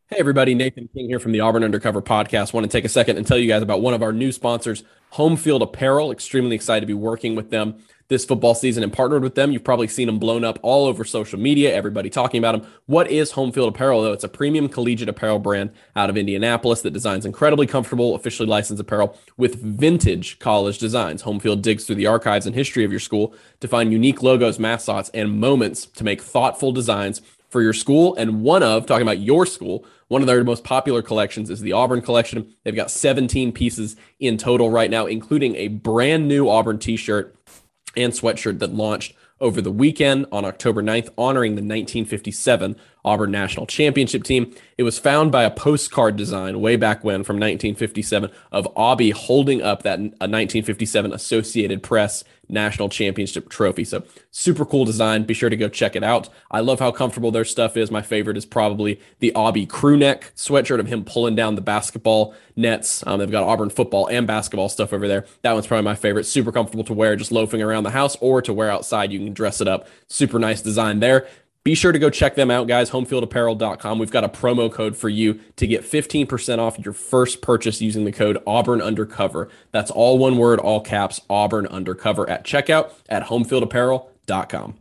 Hey everybody, Nathan King here from the Auburn Undercover podcast. Want to take a second and tell you guys about one of our new sponsors, Home Field Apparel. Extremely excited to be working with them this football season and partnered with them. You've probably seen them blown up all over social media, everybody talking about them. What is Home Field Apparel though? It's a premium collegiate apparel brand out of Indianapolis that designs incredibly comfortable, officially licensed apparel with vintage college designs. Home Field digs through the archives and history of your school to find unique logos, mascots, and moments to make thoughtful designs for your school. And talking about your school, one of their most popular collections is the Auburn collection. They've got 17 pieces in total right now, including a brand new Auburn t-shirt and sweatshirt that launched over the weekend on October 9th, honoring the 1957 Auburn National Championship team. It was found by a postcard design way back when from 1957 of Aubie holding up that 1957 Associated Press National Championship trophy. So super cool design. Be sure to go check it out. I love how comfortable their stuff is. My favorite is probably the Aubie crew neck sweatshirt of him pulling down the basketball nets. They've got Auburn football and basketball stuff over there. That one's probably my favorite. Super comfortable to wear just loafing around the house or to wear outside. You can dress it up. Super nice design there. Be sure to go check them out, guys. Homefieldapparel.com. We've got a promo code for you to get 15% off your first purchase using the code Auburn Undercover. That's all one word, all caps, Auburn Undercover at checkout at homefieldapparel.com.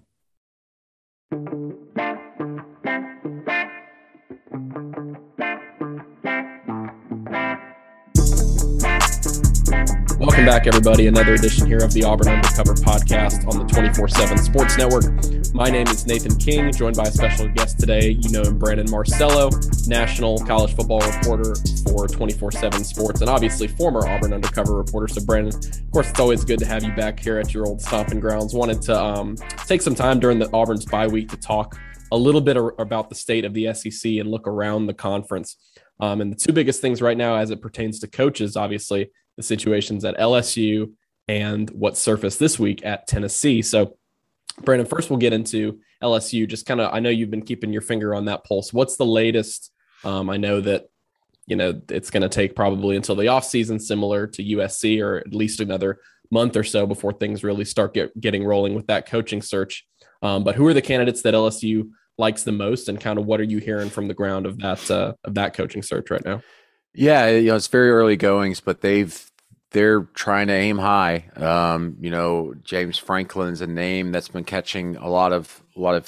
Welcome back, everybody. Another edition here of the Auburn Undercover podcast on the 24/7 Sports Network. My name is Nathan King, joined by a special guest today. You know him, Brandon Marcello, national college football reporter for 24/7 Sports, and obviously former Auburn Undercover reporter. So, Brandon, of course, it's always good to have you back here at your old stomping grounds. Wanted to take some time during the Auburn's bye week to talk a little bit about the state of the SEC and look around the conference. And the two biggest things right now as it pertains to coaches, obviously, the situations at LSU and what surfaced this week at Tennessee. So, Brandon, first we'll get into LSU. Just kind of, I know you've been keeping your finger on that pulse. What's the latest? I know that, it's going to take probably until the offseason, similar to USC, or at least another month or so before things really start getting rolling with that coaching search. But who are the candidates that LSU likes the most, and kind of what are you hearing from the ground of that coaching search right now? Yeah, it's very early goings, but they're trying to aim high. James Franklin's a name that's been catching a lot of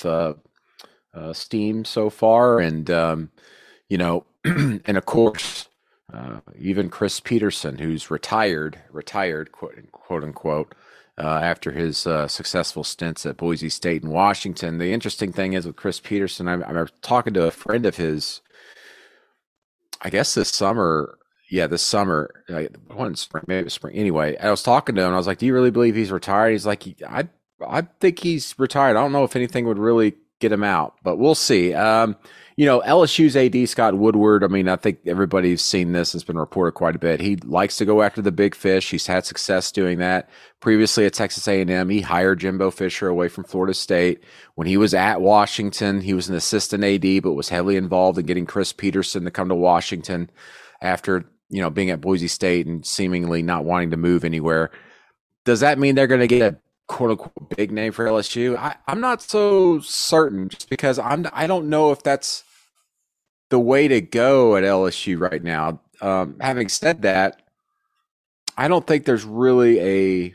steam so far, and and of course, even Chris Peterson, who's retired, quote unquote, after his successful stints at Boise State and Washington. The interesting thing is with Chris Peterson, I'm talking to a friend of his, I guess this summer. Yeah, this summer, one spring, maybe it was spring. Anyway, I was talking to him. And I was like, "Do you really believe he's retired?" He's like, I think he's retired. I don't know if anything would really get him out, but we'll see." LSU's AD Scott Woodward. I mean, I think everybody's seen this. It's been reported quite a bit. He likes to go after the big fish. He's had success doing that. Previously at Texas A&M, he hired Jimbo Fisher away from Florida State. When he was at Washington, he was an assistant AD, but was heavily involved in getting Chris Peterson to come to Washington after being at Boise State and seemingly not wanting to move anywhere. Does that mean they're going to get a quote unquote big name for LSU? I'm not so certain, just because I don't know if that's the way to go at LSU right now. Having said that, I don't think there's really a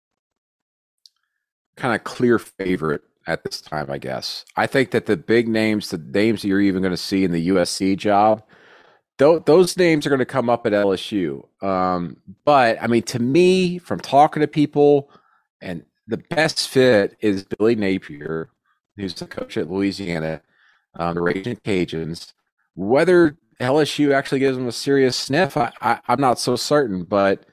kind of clear favorite at this time, I guess. I think that the big names, the names that you're even going to see in the USC job, those names are going to come up at LSU. But I mean, to me, from talking to people, and the best fit is Billy Napier, who's the coach at Louisiana, the Raging Cajuns. Whether LSU actually gives them a serious sniff, I'm not so certain. But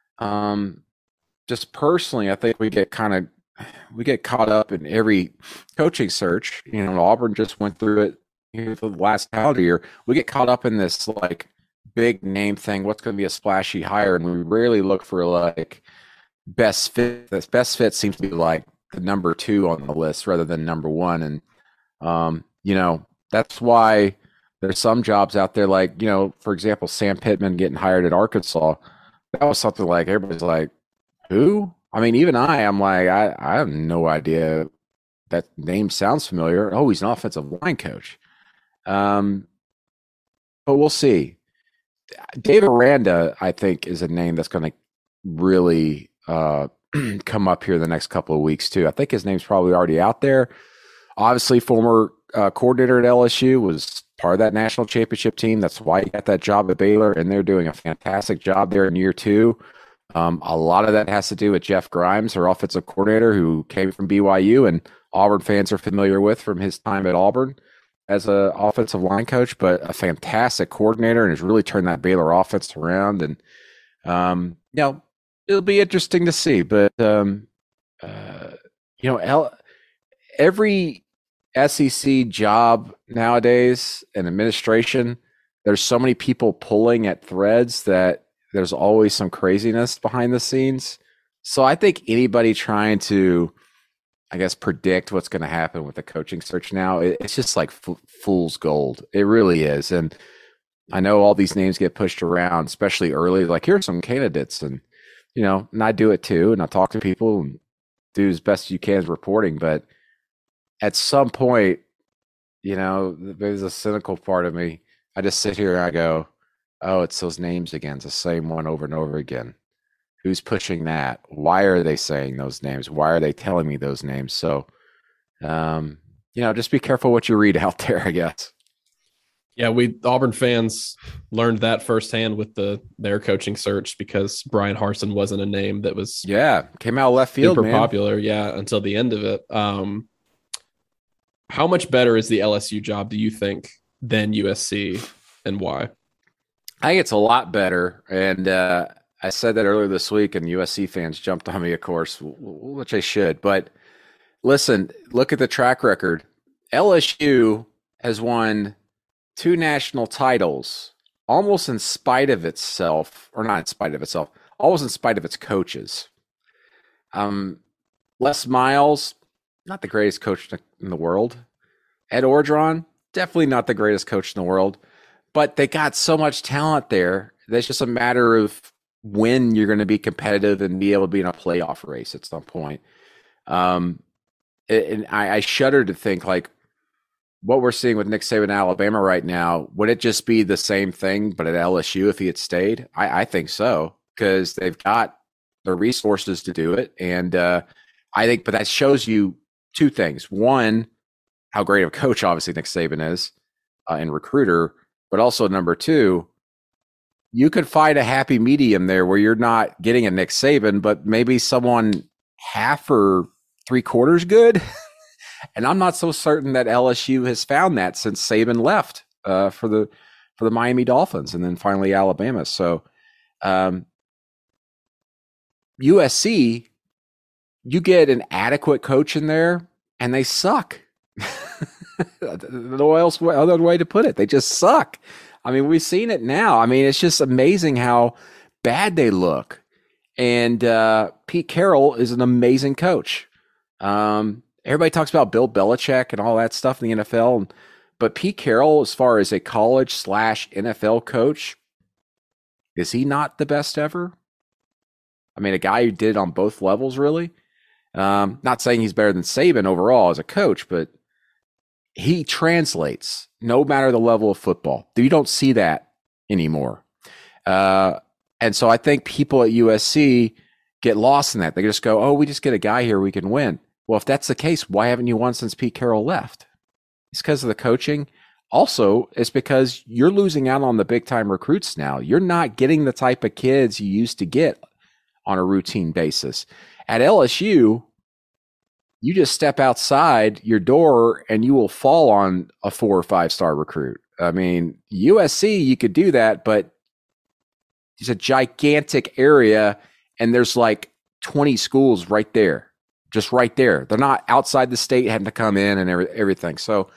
just personally, I think we get caught up in every coaching search. Auburn just went through it for the last calendar year. We get caught up in this like big name thing. What's going to be a splashy hire, and we rarely look for like best fit. This best fit seems to be like the number two on the list rather than number one, and that's why there's some jobs out there like, for example, Sam Pittman getting hired at Arkansas. That was something like everybody's like, who? I mean, even I'm like, I have no idea. That name sounds familiar. Oh, he's an offensive line coach. Um, but we'll see. Dave Aranda, I think, is a name that's going to really come up here the next couple of weeks too. I think his name's probably already out there. Obviously, former coordinator at LSU, was part of that national championship team. That's why he got that job at Baylor, and they're doing a fantastic job there in year two. A lot of that has to do with Jeff Grimes, their offensive coordinator, who came from BYU and Auburn fans are familiar with from his time at Auburn as an offensive line coach, but a fantastic coordinator and has really turned that Baylor offense around. And, it'll be interesting to see. But, every SEC job nowadays and administration, there's so many people pulling at threads that there's always some craziness behind the scenes. So I think anybody trying to, I guess, predict what's going to happen with the coaching search now, it's just like fool's gold. It really is. And I know all these names get pushed around, especially early. Like, here's some candidates, and and I do it too, and I talk to people and do as best you can as reporting. But at some point, there's a cynical part of me. I just sit here and I go, oh, it's those names again. It's the same one over and over again. Who's pushing that? Why are they saying those names? Why are they telling me those names? So, just be careful what you read out there, I guess. Yeah, Auburn fans learned that firsthand with their coaching search, because Brian Harsin wasn't a name that was came out of left field, super popular, until the end of it. How much better is the LSU job, do you think, than USC, and why? I think it's a lot better, and I said that earlier this week, and USC fans jumped on me, of course, which they should. But listen, look at the track record. LSU has won 2 national titles almost in spite of itself, or not in spite of itself, almost in spite of its coaches. Les Miles, not the greatest coach in the world. Ed Orgeron, definitely not the greatest coach in the world. But they got so much talent there. That's just a matter of when you're going to be competitive and be able to be in a playoff race at some point. And I shudder to think, like, what we're seeing with Nick Saban in Alabama right now, would it just be the same thing, but at LSU if he had stayed? I think so, because they've got the resources to do it. And I think, but that shows you 2 things. One, how great of a coach, obviously, Nick Saban is, and recruiter. But also, number 2, you could find a happy medium there where you're not getting a Nick Saban, but maybe someone half or 3/4 good. And I'm not so certain that LSU has found that since Saban left for the Miami Dolphins and then finally Alabama. So USC, you get an adequate coach in there, and they suck. No other way to put it. They just suck. I mean, we've seen it now. I mean, it's just amazing how bad they look. And Pete Carroll is an amazing coach. Everybody talks about Bill Belichick and all that stuff in the NFL. But Pete Carroll, as far as a college/NFL coach, is he not the best ever? I mean, a guy who did it on both levels, really. Not saying he's better than Saban overall as a coach, but he translates no matter the level of football. You don't see that anymore. And so I think people at USC get lost in that. They just go, oh, we just get a guy here, we can win. Well, if that's the case, why haven't you won since Pete Carroll left? It's because of the coaching. Also, it's because you're losing out on the big-time recruits now. You're not getting the type of kids you used to get on a routine basis. At LSU, you just step outside your door and you will fall on a 4 or 5 star recruit. I mean, USC, you could do that, but it's a gigantic area and there's like 20 schools right there, just right there. They're not outside the state having to come in and everything. So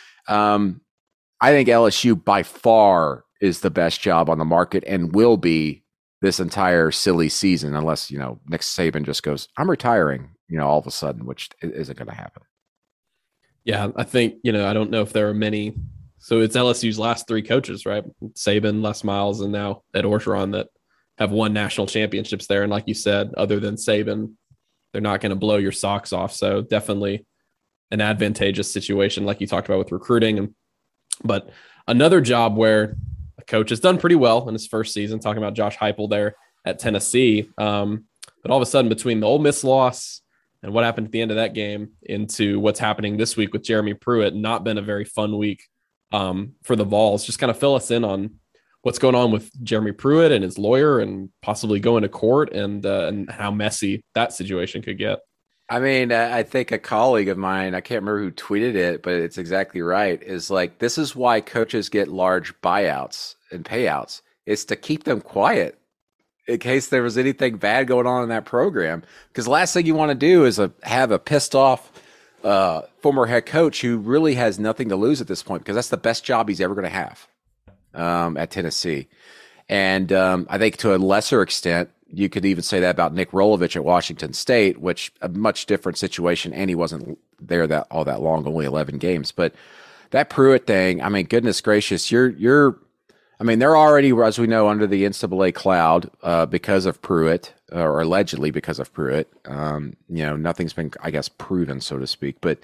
I think LSU by far is the best job on the market and will be this entire silly season unless, Nick Saban just goes, I'm retiring, all of a sudden, which isn't going to happen. Yeah, I think, I don't know if there are many. So it's LSU's last 3 coaches, right? Saban, Les Miles, and now Ed Orgeron that have won national championships there. And like you said, other than Saban, they're not going to blow your socks off. So definitely an advantageous situation like you talked about with recruiting. But another job where coach has done pretty well in his first season, talking about Josh Heupel there at Tennessee. But all of a sudden, between the Ole Miss loss and what happened at the end of that game into what's happening this week with Jeremy Pruitt, not been a very fun week for the Vols. Just kind of fill us in on what's going on with Jeremy Pruitt and his lawyer and possibly going to court and how messy that situation could get. I mean, I think a colleague of mine, I can't remember who tweeted it, but it's exactly right, is like, this is why coaches get large buyouts and payouts. It's to keep them quiet in case there was anything bad going on in that program. Because the last thing you want to do is have a pissed off former head coach who really has nothing to lose at this point, because that's the best job he's ever going to have at Tennessee. And I think to a lesser extent, you could even say that about Nick Rolovich at Washington State, which a much different situation, and he wasn't there all that long, only 11 games. But that Pruitt thing, I mean, goodness gracious, I mean, they're already, as we know, under the NCAA cloud because of Pruitt, or allegedly because of Pruitt. Nothing's been, I guess, proven, so to speak. But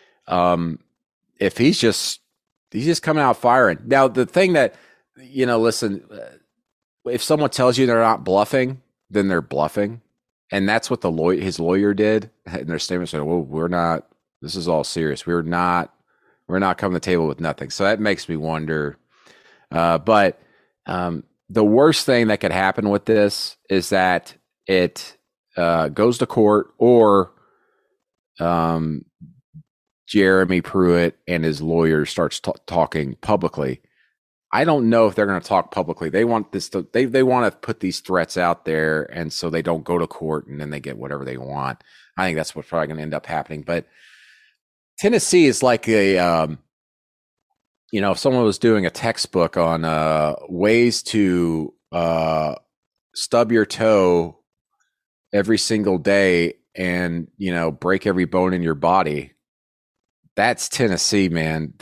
if he's just coming out firing. Now, the thing that, listen, if someone tells you they're not bluffing, then they're bluffing. And that's what his lawyer did in their statement. Said, well, this is all serious. We're not coming to the table with nothing. So that makes me wonder. But the worst thing that could happen with this is that it goes to court, or Jeremy Pruitt and his lawyer starts talking publicly. I don't know if they're going to talk publicly. They want this to, they want to put these threats out there, and so they don't go to court, and then they get whatever they want. I think that's what's probably going to end up happening. But Tennessee is like if someone was doing a textbook on ways to stub your toe every single day and, break every bone in your body, that's Tennessee, man.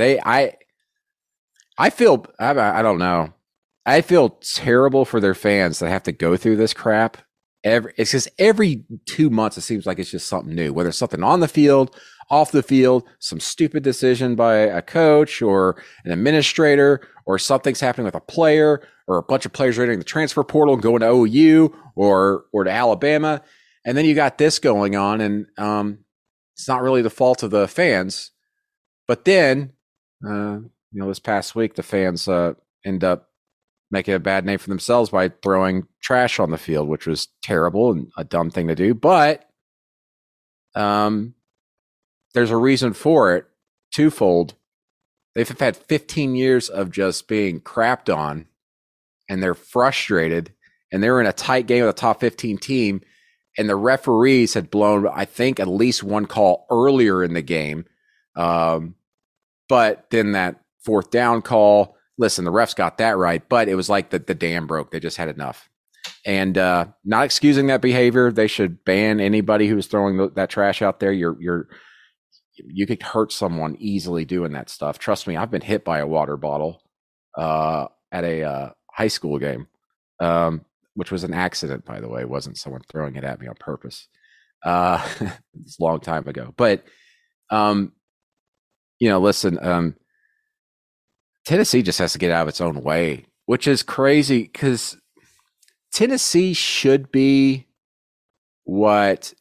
I don't know. I feel terrible for their fans that have to go through this crap. It's just every 2 months, it seems like it's just something new, whether it's something on the field, off the field, some stupid decision by a coach or an administrator, or something's happening with a player, or a bunch of players entering the transfer portal and going to OU or to Alabama. And then you got this going on, and it's not really the fault of the fans. But then, this past week, the fans end up making a bad name for themselves by throwing trash on the field, which was terrible and a dumb thing to do. But there's a reason for it, twofold. They've had 15 years of just being crapped on, and they're frustrated, and they were in a tight game with a top 15 team, and the referees had blown, I think, at least one call earlier in the game. But then that fourth down call, listen, the refs got that right, but it was like the dam broke. They just had enough. And not excusing that behavior. They should ban anybody who's throwing that trash out there. You could hurt someone easily doing that stuff. Trust me, I've been hit by a water bottle at a high school game, which was an accident, by the way. It wasn't someone throwing it at me on purpose. It's a long time ago. But, listen, Tennessee just has to get out of its own way, which is crazy, because Tennessee should be what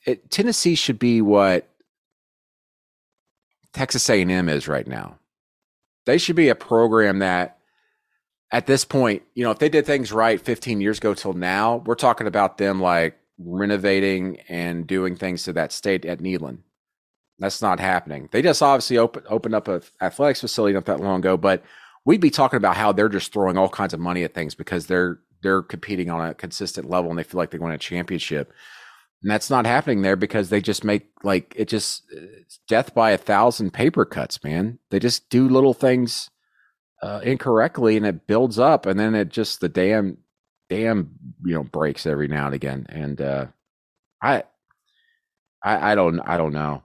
Texas A&M is right now. They should be a program that, at this point, if they did things right 15 years ago till now, we're talking about them like renovating and doing things to that state at Neyland. That's not happening. They just obviously opened up an athletics facility not that long ago, but we'd be talking about how they're just throwing all kinds of money at things because they're competing on a consistent level and they feel like they're going to a championship. And that's not happening there because they just make it's death by 1,000 paper cuts, man. They just do little things incorrectly, and it builds up, and then it just the dam breaks every now and again. And I don't know.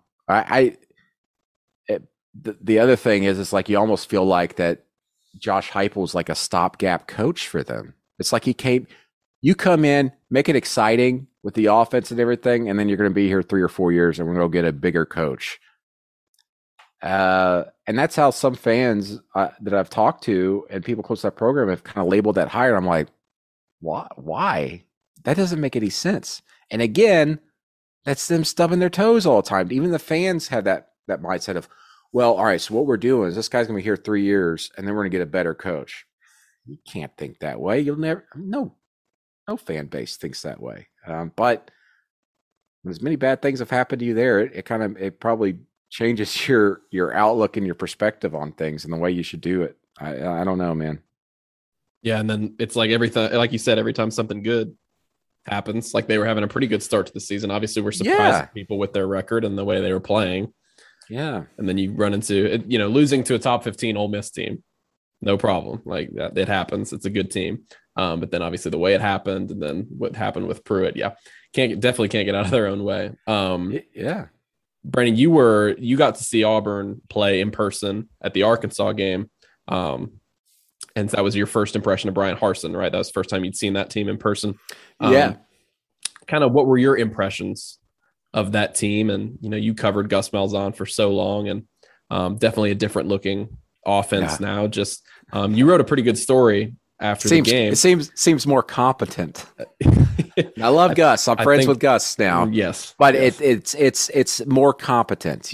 The other thing is, it's like you almost feel like that Josh Heupel is like a stopgap coach for them. It's like you come in, make it exciting with the offense and everything, and then you're going to be here 3 or 4 years, and we're going to get a bigger coach. and that's how some fans that I've talked to and people close to that program have kind of labeled that hire. I'm like, why? That doesn't make any sense. And again, that's them stubbing their toes all the time. Even the fans have that mindset of, well, all right, so what we're doing is this guy's going to be here 3 years, and then we're going to get a better coach. You can't think that way. You'll never. No fan base thinks that way. But as many bad things have happened to you there, it probably changes your outlook and your perspective on things and the way you should do it. I don't know, man. Yeah, and then it's like everything, like you said, every time something good happens, like they were having a pretty good start to the season. Obviously, we're surprising people with their record and the way they were playing. Yeah, and then you run into losing to a top 15 Ole Miss team, no problem. Like that, it happens. It's a good team. But then obviously the way it happened, and then what happened with Pruitt, definitely can't get out of their own way. Yeah. Brandon, you got to see Auburn play in person at the Arkansas game. And that was your first impression of Brian Harsin, right? That was the first time you'd seen that team in person. Yeah. Kind of what were your impressions of that team? And, you covered Gus Malzahn for so long, and definitely a different looking offense now. Just you wrote a pretty good story after the game. It seems more competent. I love Gus. I'm friends with Gus now. Yes, but yes. It's more competent.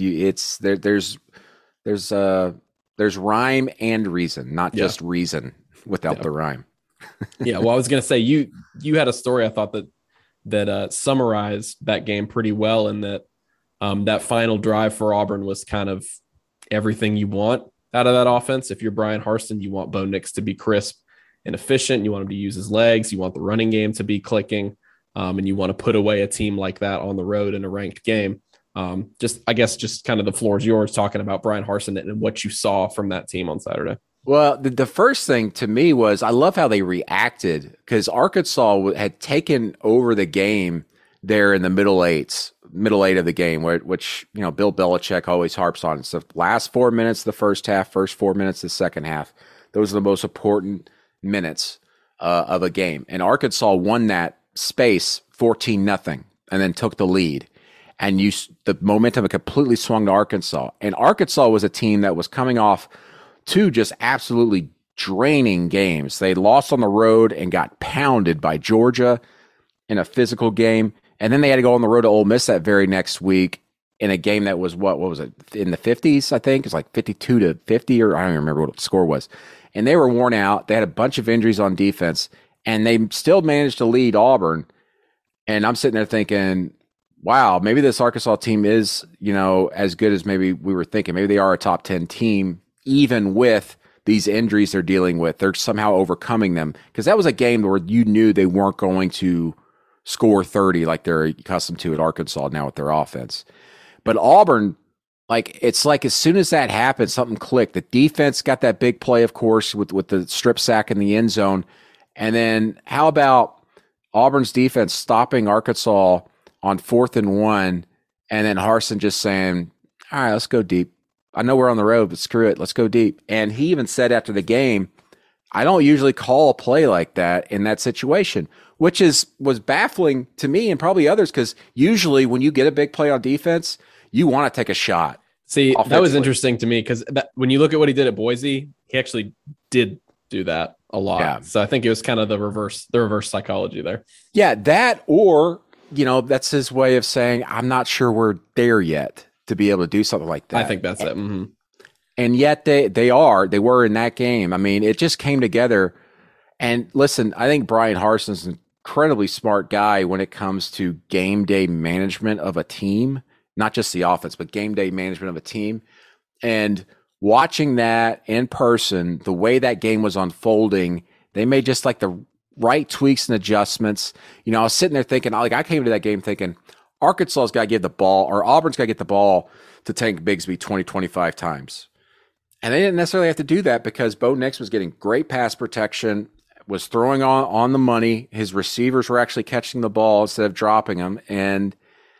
There's rhyme and reason, not just reason without the rhyme. Yeah. Well, I was going to say you had a story I thought that summarized that game pretty well, and that final drive for Auburn was kind of everything you want out of that offense. If you're Brian Harsin, you want Bo Nix to be crisp and efficient. You want him to use his legs. You want the running game to be clicking, and you want to put away a team like that on the road in a ranked game. Just kind of the floor is yours, talking about Brian Harsin and what you saw from that team on Saturday. Well, the first thing to me was I love how they reacted, because Arkansas had taken over the game there in the middle eight of the game, which Bill Belichick always harps on. It's the last 4 minutes of the first half, first 4 minutes of the second half. Those are the most important minutes of a game. And Arkansas won that space 14-0 and then took the lead. And the momentum completely swung to Arkansas. And Arkansas was a team that was coming off two just absolutely draining games. They lost on the road and got pounded by Georgia in a physical game. And then they had to go on the road to Ole Miss that very next week in a game that was, what was it, in the 50s, I think? It's like 52-50, or I don't even remember what the score was. And they were worn out. They had a bunch of injuries on defense, and they still managed to lead Auburn. And I'm sitting there thinking, wow, maybe this Arkansas team is, as good as maybe we were thinking. Maybe they are a top 10 team, even with these injuries they're dealing with. They're somehow overcoming them, because that was a game where you knew they weren't going to score 30 like they're accustomed to at Arkansas now with their offense. But Auburn, it's like as soon as that happened, something clicked. The defense got that big play, of course, with the strip sack in the end zone. And then how about Auburn's defense stopping Arkansas on 4th and 1, and then Harsin just saying, all right, let's go deep. I know we're on the road, but screw it. Let's go deep. And he even said after the game, I don't usually call a play like that in that situation, which was baffling to me and probably others, because usually when you get a big play on defense, you want to take a shot. See, that was interesting to me, because when you look at what he did at Boise, he actually did do that a lot. Yeah. So I think it was kind of the reverse psychology there. Yeah, that, or that's his way of saying, I'm not sure we're there yet to be able to do something like that. I think that's it. Mm-hmm. And yet they were in that game. I mean, it just came together. And listen, I think Brian Harsin's an incredibly smart guy when it comes to game day management of a team, not just the offense, but game day management of a team. And watching that in person, the way that game was unfolding, they made just like the right tweaks and adjustments. I was sitting there thinking, I came to that game thinking, Arkansas's got to give the ball, or Auburn's got to get the ball to Tank Bigsby 20, 25 times. And they didn't necessarily have to do that, because Bo Nix was getting great pass protection, was throwing on the money. His receivers were actually catching the ball instead of dropping them. And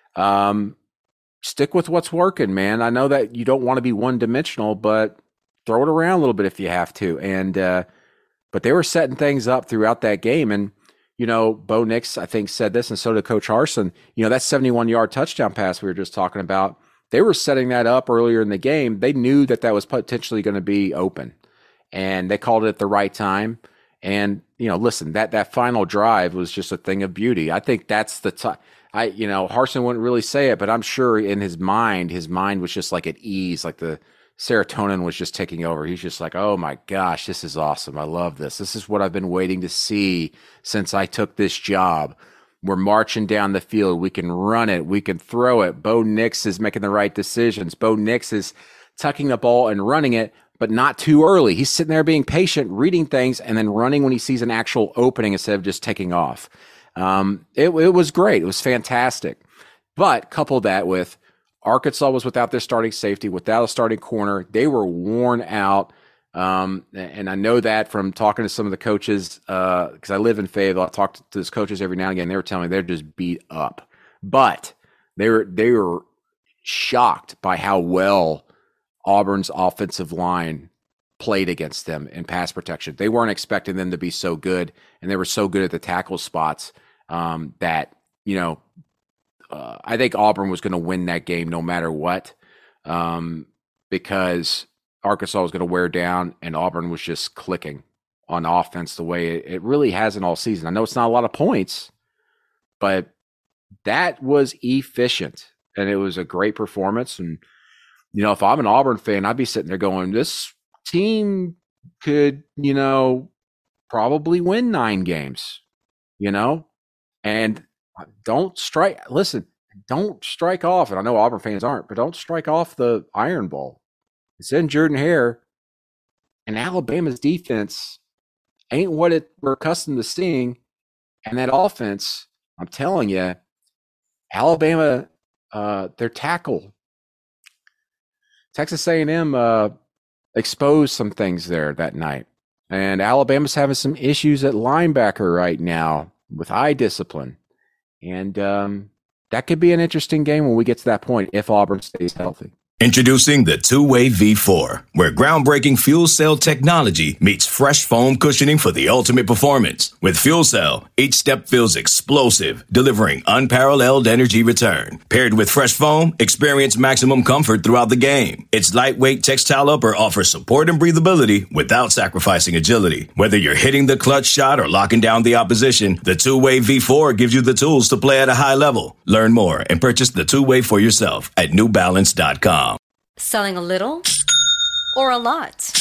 stick with what's working, man. I know that you don't want to be one-dimensional, but throw it around a little bit if you have to. And but they were setting things up throughout that game. And, Bo Nix, I think, said this, and so did Coach Harsin. That 71-yard touchdown pass we were just talking about, they were setting that up earlier in the game. They knew that was potentially going to be open, and they called it at the right time. And, listen, that final drive was just a thing of beauty. I think that's the time. Harsin wouldn't really say it, but I'm sure in his mind was just like at ease, like the serotonin was just taking over. He's just like, oh my gosh, this is awesome. I love this. This is what I've been waiting to see since I took this job. We're marching down the field. We can run it. We can throw it. Bo Nix is making the right decisions. Bo Nix is tucking the ball and running it, but not too early. He's sitting there being patient, reading things, and then running when he sees an actual opening instead of just taking off. It was great. It was fantastic. But couple that with Arkansas was without their starting safety, without a starting corner. They were worn out. And I know that from talking to some of the coaches, because I live in Fayetteville. I talk to those coaches every now and again. They were telling me they're just beat up. But they were shocked by how well Auburn's offensive line played against them in pass protection. They weren't expecting them to be so good, and they were so good at the tackle spots that, I think Auburn was going to win that game no matter what, because Arkansas was going to wear down, and Auburn was just clicking on offense the way it really hasn't all season. I know it's not a lot of points, but that was efficient, and it was a great performance. And, if I'm an Auburn fan, I'd be sitting there going, this team could, probably win 9 games, and don't strike off. And I know Auburn fans aren't, but don't strike off the Iron Bowl. It's in Jordan-Hare, and Alabama's defense ain't what we're accustomed to seeing. And that offense, I'm telling you, Alabama, their tackle, Texas A&M exposed some things there that night. And Alabama's having some issues at linebacker right now with eye discipline. And that could be an interesting game when we get to that point if Auburn stays healthy. Introducing the Two-Way V4, where groundbreaking fuel cell technology meets fresh foam cushioning for the ultimate performance. With fuel cell, each step feels explosive, delivering unparalleled energy return. Paired with fresh foam, experience maximum comfort throughout the game. Its lightweight textile upper offers support and breathability without sacrificing agility. Whether you're hitting the clutch shot or locking down the opposition, the Two-Way V4 gives you the tools to play at a high level. Learn more and purchase the Two-Way for yourself at newbalance.com. Selling a little or a lot?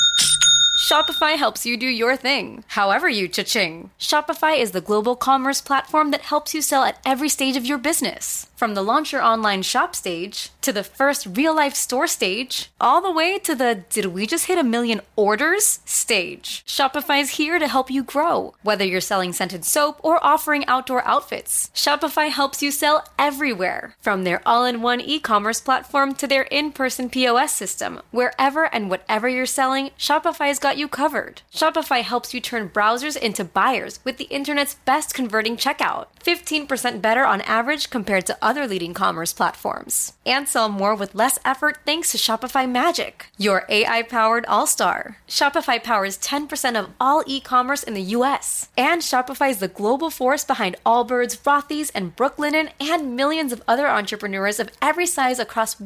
Shopify helps you do your thing, however you cha-ching. Shopify is the global commerce platform that helps you sell at every stage of your business. From the launch your online shop stage, to the first real-life store stage, all the way to the did we just hit 1 million orders stage. Shopify's here to help you grow. Whether you're selling scented soap or offering outdoor outfits, Shopify helps you sell everywhere. From their all-in-one e-commerce platform to their in-person POS system, wherever and whatever you're selling, Shopify's got you covered. Shopify helps you turn browsers into buyers with the internet's best converting checkout. 15% better on average compared to other leading commerce platforms. And sell more with less effort thanks to Shopify Magic, your AI-powered all-star. Shopify powers 10% of all e-commerce in the U.S. And Shopify is the global force behind Allbirds, Rothy's, and Brooklinen, and millions of other entrepreneurs of every size across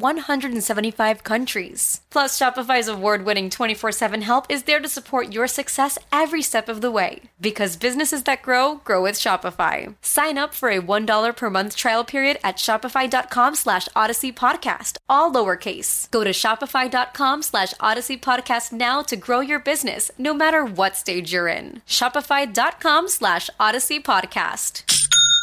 175 countries. Plus, Shopify's award-winning 24/7 help is there to support your success every step of the way. Because businesses that grow with Shopify. Sign up for a $1 per month trial period at shopify.com/Odyssey Podcast, all lowercase. Go to shopify.com/Odyssey Podcast now to grow your business, no matter what stage you're in. Shopify.com/Odyssey Podcast.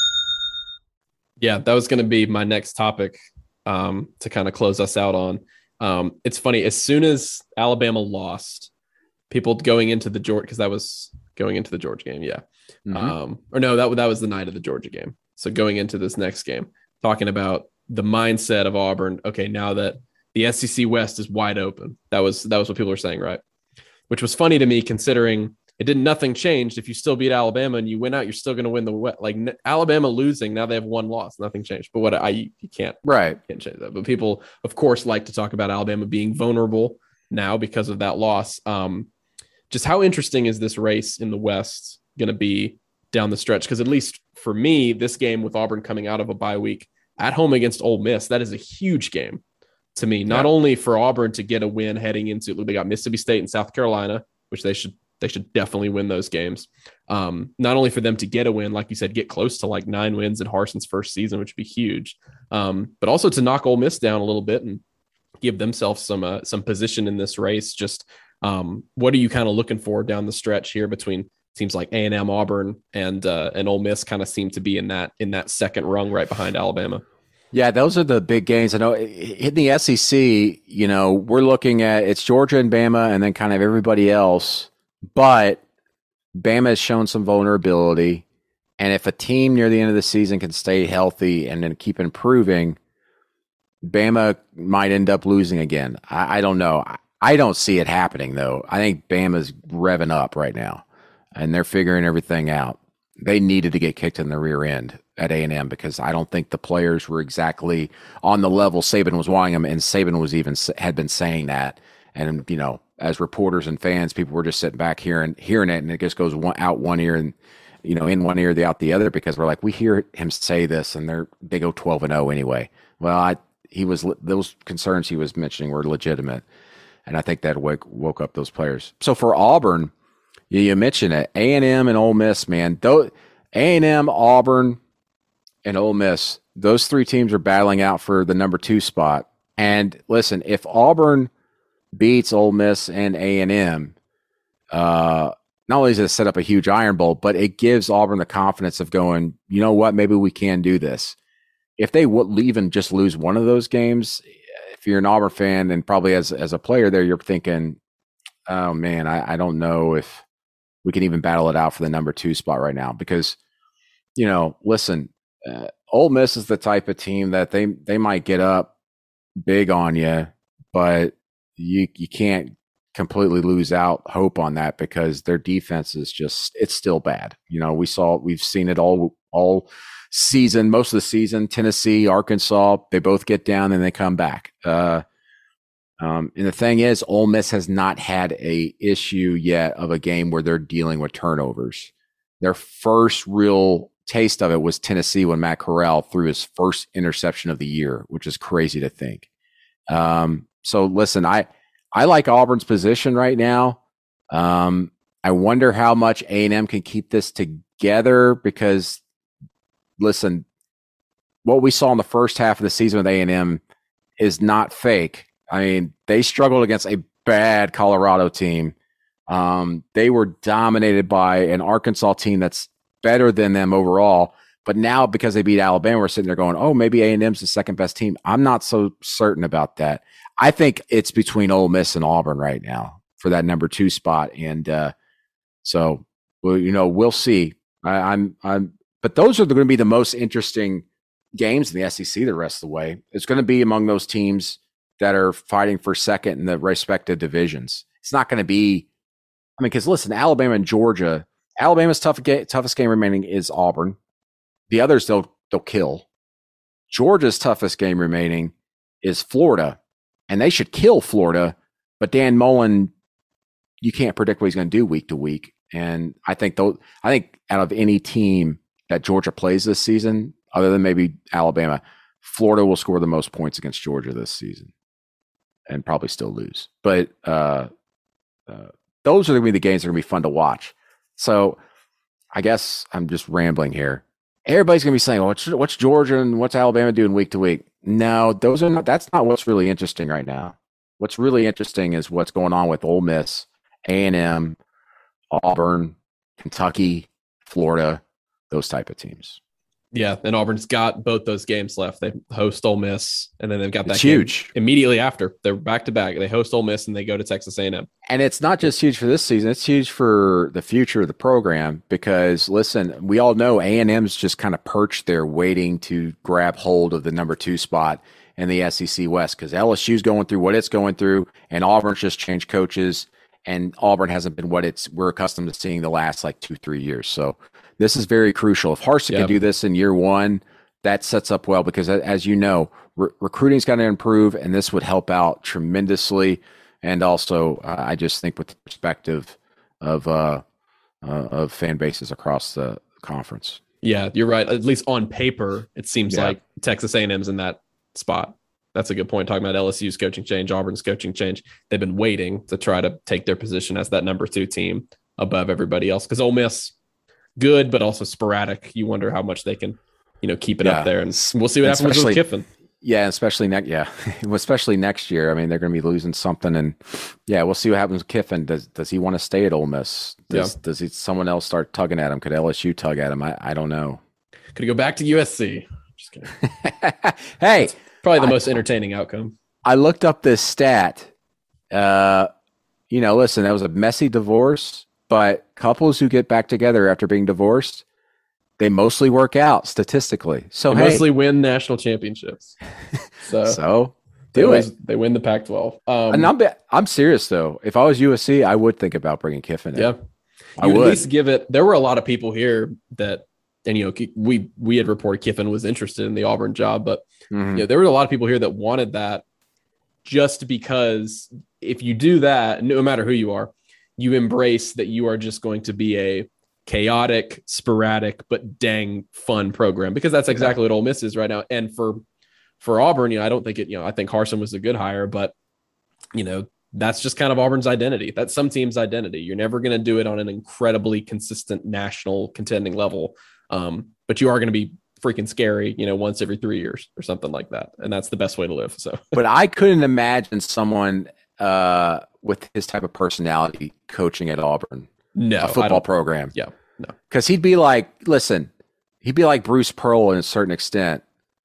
Yeah, that was going to be my next topic to kind of close us out on. It's funny, as soon as Alabama lost, people going into the Georgia, because that was going into the Georgia game, yeah. Mm-hmm. Or no, that was the night of the Georgia game. So going into this next game, talking about the mindset of Auburn. Okay, now that the SEC West is wide open, that was what people were saying, right? Which was funny to me, considering nothing changed. If you still beat Alabama and you win out, you're still going to win the West. Like Alabama losing, now they have one loss, nothing changed. But you can't change that. But people, of course, like to talk about Alabama being vulnerable now because of that loss. Just how interesting is this race in the West going to be down the stretch? Because at least for me, this game with Auburn coming out of a bye week at home against Ole Miss, that is a huge game. to me. Not only for Auburn to get a win heading into, they got Mississippi State and South Carolina, which they should definitely win those games. Not only for them to get a win, like you said, get close to like 9 wins in Harsin's first season, which would be huge. But also to knock Ole Miss down a little bit and give themselves some position in this race. Just what are you kind of looking for down the stretch here between teams like A&M, Auburn, and Ole Miss kind of seem to be in that second rung right behind Alabama? Yeah, those are the big games. I know in the SEC, we're looking at it's Georgia and Bama and then kind of everybody else. But Bama has shown some vulnerability. And if a team near the end of the season can stay healthy and then keep improving, Bama might end up losing again. I don't know. I don't see it happening, though. I think Bama's revving up right now, and they're figuring everything out. They needed to get kicked in the rear end at A&M because I don't think the players were exactly on the level Saban was wanting them, and Saban had been saying that. And, as reporters and fans, people were just sitting back hearing it, and it just goes out one ear and, in one ear, out the other, because we're like, we hear him say this, and they go 12-0 anyway. Well, those concerns he was mentioning were legitimate, and I think that woke up those players. So for Auburn, you mentioned it, A&M and Ole Miss, man. A&M, Auburn, and Ole Miss, those 3 teams are battling out for the number 2 spot. And listen, if Auburn beats Ole Miss and A&M, not only does it set up a huge Iron Bowl, but it gives Auburn the confidence of going, you know what, maybe we can do this. If they would even just lose one of those games, if you're an Auburn fan and probably as a player there, you're thinking, oh man, I don't know if we can even battle it out for the number 2 spot right now. Because, listen, Ole Miss is the type of team that they might get up big on you, but you can't completely lose out hope on that because their defense is it's still bad. We've seen it all season, most of the season. Tennessee, Arkansas, they both get down and they come back. And the thing is, Ole Miss has not had a issue yet of a game where they're dealing with turnovers. Their first real taste of it was Tennessee when Matt Corral threw his first interception of the year, which is crazy to think. So listen, I like Auburn's position right now. I wonder how much A&M can keep this together because, listen, what we saw in the first half of the season with A&M is not fake. I mean, they struggled against a bad Colorado team. They were dominated by an Arkansas team that's better than them overall. But now because they beat Alabama, we're sitting there going, oh, maybe A&M's the second best team. I'm not so certain about that. I think it's between Ole Miss and Auburn right now for that number 2 spot. And so, we'll see. But those are going to be the most interesting games in the SEC the rest of the way. It's going to be among those teams that are fighting for second in the respective divisions. It's not going to be, because listen, Alabama and Georgia, Alabama's toughest game remaining is Auburn. The others they'll kill. Georgia's toughest game remaining is Florida, and they should kill Florida. But Dan Mullen, you can't predict what he's going to do week to week. And I think out of any team that Georgia plays this season, other than maybe Alabama, Florida will score the most points against Georgia this season, and probably still lose. But those are going to be the games that are going to be fun to watch. So I guess I'm just rambling here. Everybody's going to be saying, what's Georgia and what's Alabama doing week to week? No, that's not what's really interesting right now. What's really interesting is what's going on with Ole Miss, A&M, Auburn, Kentucky, Florida, those type of teams. Yeah, and Auburn's got both those games left. They host Ole Miss, and then they've got that huge immediately after. They're back to back. They host Ole Miss, and they go to Texas A&M. And it's not just huge for this season; it's huge for the future of the program. Because listen, we all know A&M's just kind of perched there, waiting to grab hold of the number 2 spot in the SEC West. Because LSU's going through what it's going through, and Auburn's just changed coaches, and Auburn hasn't been what we're accustomed to seeing the last 2-3 years. So this is very crucial. If Harsin can do this in year 1, that sets up well because, as you know, recruiting's got to improve, and this would help out tremendously. And also, I just think with the perspective of fan bases across the conference. Yeah, you're right. At least on paper, it seems like Texas A&M's in that spot. That's a good point. Talking about LSU's coaching change, Auburn's coaching change. They've been waiting to try to take their position as that number 2 team above everybody else. Because Ole Miss, good, but also sporadic. You wonder how much they can, keep it up there. And we'll see what happens with Kiffin. Yeah, especially especially next year. I mean, they're going to be losing something, and we'll see what happens with Kiffin. Does he want to stay at Ole Miss? Does someone else start tugging at him? Could LSU tug at him? I don't know. Could he go back to USC? Just kidding. Hey, that's probably the most entertaining outcome. I looked up this stat. Listen, that was a messy divorce, but couples who get back together after being divorced, they mostly work out statistically. So they mostly win national championships. So they win the Pac-12. And I'm serious though. If I was USC, I would think about bringing Kiffin in. Yeah, I would at least give it. There were a lot of people here that, and we had reported Kiffin was interested in the Auburn job, but there were a lot of people here that wanted that, just because if you do that, no matter who you are, you embrace that you are just going to be a chaotic, sporadic, but dang fun program, because that's exactly what Ole Miss is right now. And for Auburn, I don't think I think Harsin was a good hire, but that's just kind of Auburn's identity. That's some team's identity. You're never going to do it on an incredibly consistent national contending level. But you are going to be freaking scary, once every 3 years or something like that. And that's the best way to live. So, but I couldn't imagine someone with his type of personality coaching at Auburn. No, a football program. Yeah, no. Because he'd be like Bruce Pearl in a certain extent.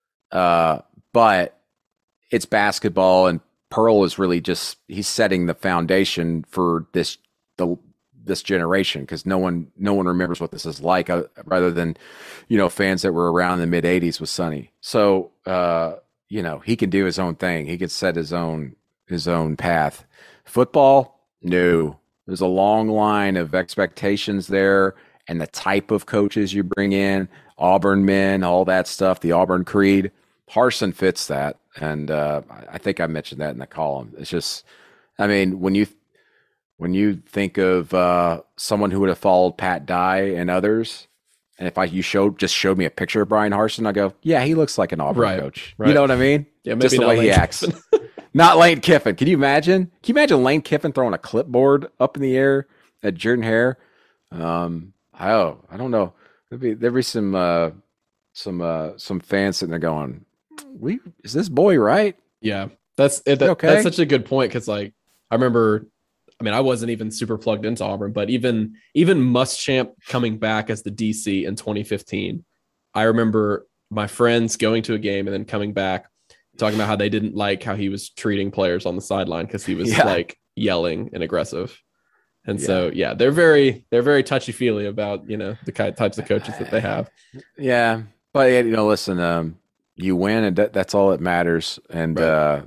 But it's basketball, and Pearl is really he's setting the foundation for this generation, because no one remembers what this is like, rather than, fans that were around in the mid 80s with Sonny. So, he can do his own thing. He can set his own path. Football, no. There's a long line of expectations there, and the type of coaches you bring in, Auburn men, all that stuff, the Auburn creed. Harsin fits that, and I think I mentioned that in the column. It's just, I mean, when you think of someone who would have followed Pat Dye and others, and if you showed me a picture of Brian Harsin, I go, yeah, he looks like an Auburn coach. Right. You know what I mean? Yeah, maybe just the way he acts. Not Lane Kiffin. Can you imagine? Can you imagine Lane Kiffin throwing a clipboard up in the air at Jordan Hare? I don't know. There'd be some fans sitting there going, is this boy right? Yeah, that's it. Okay? That's such a good point, because I remember, I wasn't even super plugged into Auburn, but even Muschamp coming back as the DC in 2015, I remember my friends going to a game and then coming back talking about how they didn't like how he was treating players on the sideline, because he was yelling and aggressive. And so, they're very touchy-feely about, the types of coaches that they have. Yeah. But, listen, you win, and that's all that matters. And, right.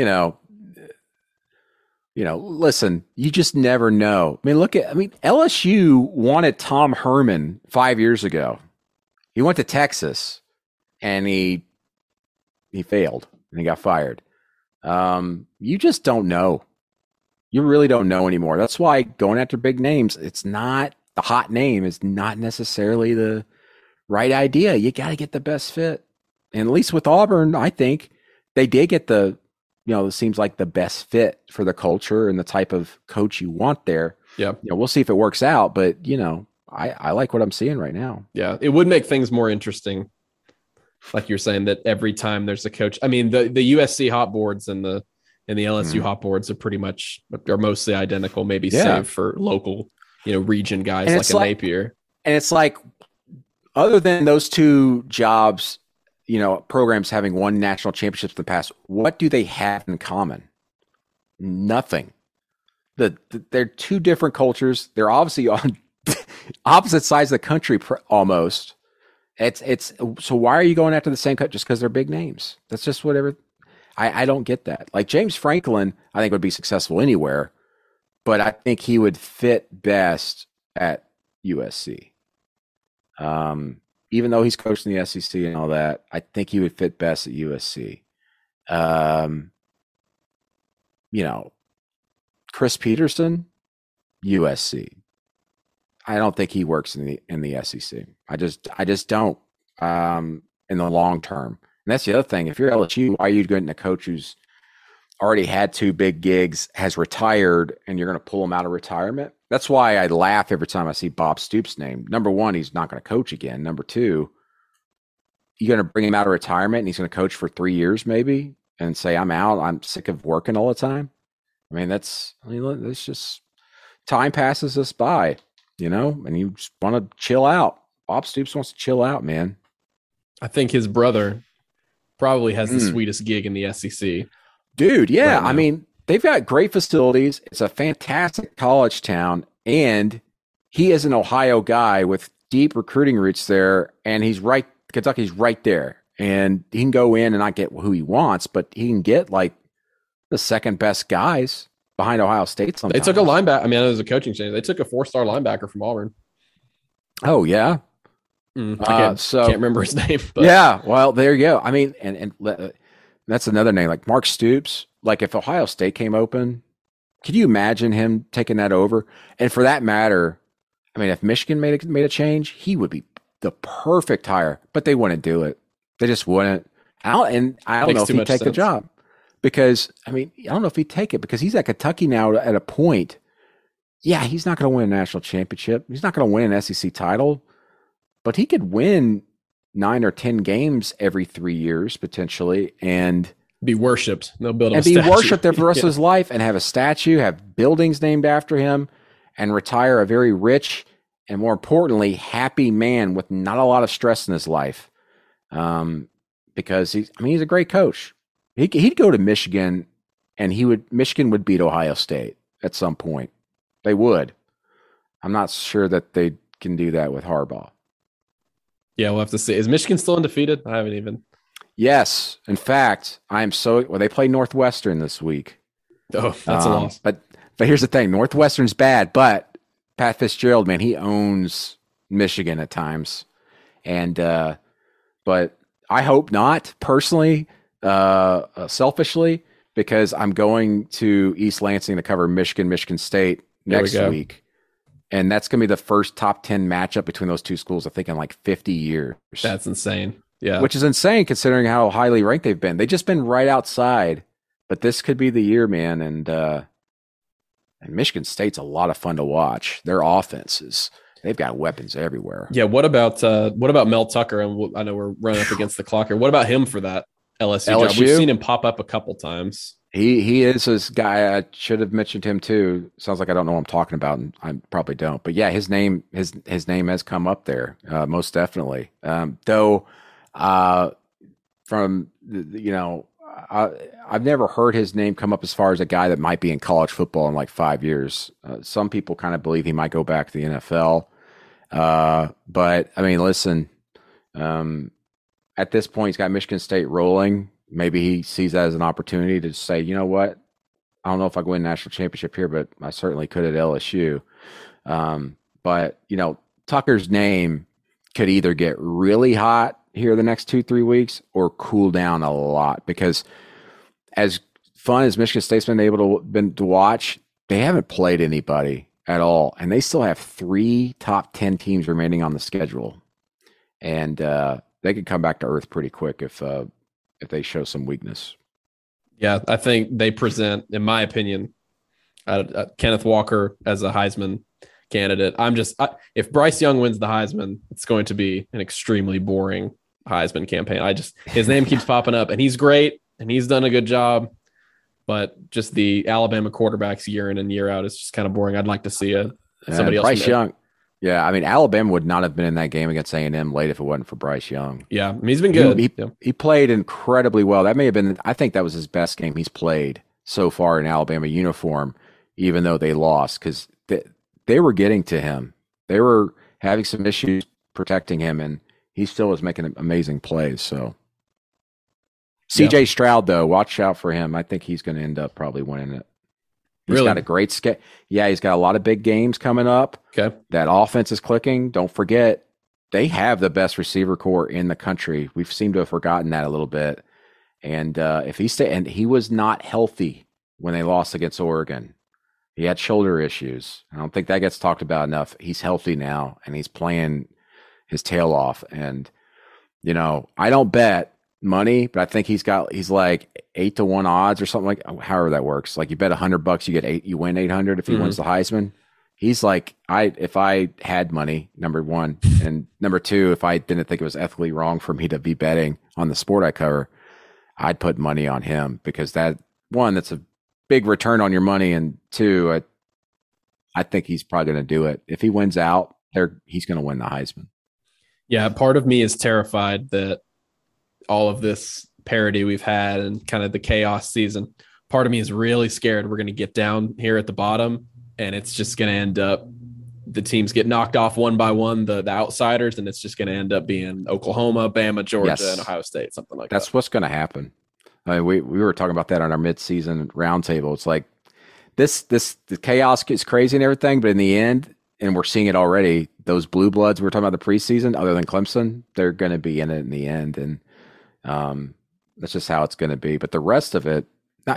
Listen, you just never know. LSU wanted Tom Herman 5 years ago. He went to Texas, and he failed, and he got fired. You just don't know. You really don't know anymore. That's why going after big names, it's not the hot name is not necessarily the right idea. You got to get the best fit. And at least with Auburn, I think they did get it seems like the best fit for the culture and the type of coach you want there. Yeah. We'll see if it works out, but I like what I'm seeing right now. Yeah. It would make things more interesting. Like you're saying, that every time there's a coach, the USC hot boards and the LSU hot boards are mostly identical, maybe save for local, region guys like a Napier. And it's like, other than those two jobs, programs having won national championships in the past, what do they have in common? Nothing. They're two different cultures. They're obviously on opposite sides of the country almost. It's so why are you going after the same cut just because they're big names? That's just whatever. I don't get that. Like James Franklin, I think would be successful anywhere, but I think he would fit best at USC. Even though he's coached in the SEC and all that, I think he would fit best at USC. Chris Peterson, USC. I don't think he works in the SEC. I just don't in the long term. And that's the other thing. If you're LSU, why are you getting a coach who's already had 2 big gigs, has retired, and you're going to pull him out of retirement? That's why I laugh every time I see Bob Stoops' name. Number one, he's not going to coach again. Number two, you're going to bring him out of retirement and he's going to coach for 3 years maybe and say, I'm out. I'm sick of working all the time. I mean, it's just time passes us by, and you just want to chill out. Bob Stoops wants to chill out, man. I think his brother probably has the sweetest gig in the SEC. Dude, yeah. Right now. I mean, they've got great facilities. It's a fantastic college town. And he is an Ohio guy with deep recruiting roots there. And Kentucky's right there. And he can go in and not get who he wants, but he can get like the second best guys behind Ohio State sometimes. They took a linebacker. I mean, it was a coaching change. They took a 4-star linebacker from Auburn. Oh, yeah. I can't remember his name. But. Yeah, well, there you go. I mean, and that's another name, like Mark Stoops. Like if Ohio State came open, could you imagine him taking that over? And for that matter, I mean, if Michigan made a change, he would be the perfect hire. But they wouldn't do it. They just wouldn't. I don't know if he'd take the job because I don't know if he'd take it because he's at Kentucky now at a point. Yeah, he's not going to win a national championship. He's not going to win an SEC title. But he could win 9 or 10 games every 3 years potentially, and be worshipped. They'll build him and be worshipped there for the rest of his life, and have a statue, have buildings named after him, and retire a very rich and, more importantly, happy man with not a lot of stress in his life. Because he's a great coach. He'd go to Michigan, and Michigan would beat Ohio State at some point. They would. I'm not sure that they can do that with Harbaugh. Yeah, we'll have to see. Is Michigan still undefeated? I haven't even. Yes. In fact, they play Northwestern this week. Oh, that's a loss. But here's the thing. Northwestern's bad, but Pat Fitzgerald, man, he owns Michigan at times. And, but I hope not personally, selfishly, because I'm going to East Lansing to cover Michigan State next week. And that's going to be the first top 10 matchup between those two schools, I think, in like 50 years. That's insane. Yeah. Which is insane considering how highly ranked they've been. They've just been right outside. But this could be the year, man. And Michigan State's a lot of fun to watch. Their offenses, they've got weapons everywhere. Yeah. What about Mel Tucker? And I know we're running up against the clock here. What about him for that LSU job? We've seen him pop up a couple times. He is this guy. I should have mentioned him too. Sounds like I don't know what I'm talking about, and I probably don't. But yeah, his name has come up there, most definitely. Though, from I've never heard his name come up as far as a guy that might be in college football in like 5 years. Some people kind of believe he might go back to the NFL. But I mean, listen, at this point, he's got Michigan State rolling. Maybe he sees that as an opportunity to say, you know what? I don't know if I can win a national championship here, but I certainly could at LSU. But, Tucker's name could either get really hot here the next 2-3 weeks or cool down a lot because as fun as Michigan State's been to watch, they haven't played anybody at all. And they still have 3 top 10 teams remaining on the schedule. And they could come back to earth pretty quick if they show some weakness. Yeah, I think they present, in my opinion, Kenneth Walker as a Heisman candidate. If Bryce Young wins the Heisman, it's going to be an extremely boring Heisman campaign. His name keeps popping up, and he's great, and he's done a good job, but just the Alabama quarterbacks year in and year out is just kind of boring. I'd like to see somebody else. Bryce Young. Yeah, I mean, Alabama would not have been in that game against A&M late if it wasn't for Bryce Young. Yeah, I mean, he's been good. He played incredibly well. That may have been, I think that was his best game he's played so far in Alabama uniform, even though they lost, because they were getting to him. They were having some issues protecting him, and he still was making amazing plays. So, CJ Stroud, though, watch out for him. I think he's going to end up probably winning it. He's got a great schedule. Yeah, he's got a lot of big games coming up. Okay. That offense is clicking. Don't forget, they have the best receiver core in the country. We've seemed to have forgotten that a little bit. And he was not healthy when they lost against Oregon. He had shoulder issues. I don't think that gets talked about enough. He's healthy now, and he's playing his tail off. And, I don't bet money, but I think he's like 8-1 odds or something, like however that works. Like you bet $100, you win 800 if he wins the Heisman. He's like, if I had money, number one, and number two, if I didn't think it was ethically wrong for me to be betting on the sport I cover, I'd put money on him, because that's a big return on your money, and two, I think he's probably going to do it. If he wins out, he's going to win the Heisman. Yeah, part of me is terrified that all of this parity we've had and kind of the chaos season, part of me is really scared we're going to get down here at the bottom, and it's just going to end up the teams get knocked off one by one, the outsiders, and it's just going to end up being Oklahoma, Bama, Georgia, and Ohio State, something like that. That's what's going to happen. I mean, we were talking about that on our mid-season roundtable. It's like the chaos gets crazy and everything, but in the end, and we're seeing it already, those blue bloods we were talking about the preseason, other than Clemson, they're going to be in it in the end, and that's just how it's going to be. But the rest of it,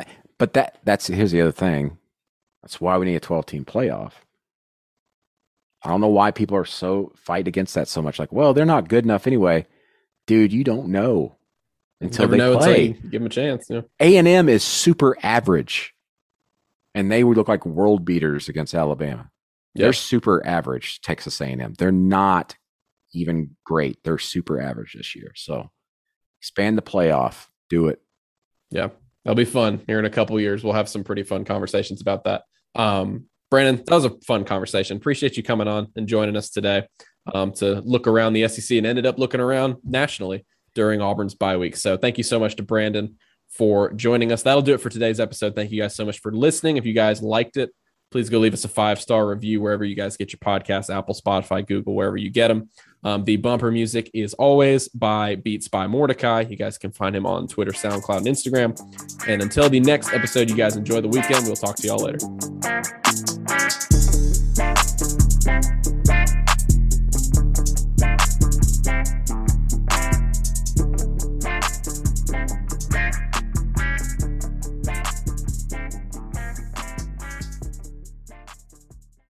here's the other thing. That's why we need a 12-team playoff. I don't know why people are so fight against that so much. Like, well, they're not good enough anyway. Dude, you don't know until they play. Give them a chance. Yeah. A&M is super average, and they would look like world beaters against Alabama. Yep. They're super average, Texas A&M. They're not even great. They're super average this year. So expand the playoff. Do it. Yeah, that'll be fun. Here in a couple of years, we'll have some pretty fun conversations about that. Brandon, that was a fun conversation. Appreciate you coming on and joining us today to look around the SEC, and ended up looking around nationally during Auburn's bye week. So thank you so much to Brandon for joining us. That'll do it for today's episode. Thank you guys so much for listening. If you guys liked it, please go leave us a 5-star review wherever you guys get your podcasts, Apple, Spotify, Google, wherever you get them. The bumper music is always by Beats by Mordecai. You guys can find him on Twitter, SoundCloud, and Instagram. And until the next episode, you guys enjoy the weekend. We'll talk to y'all later.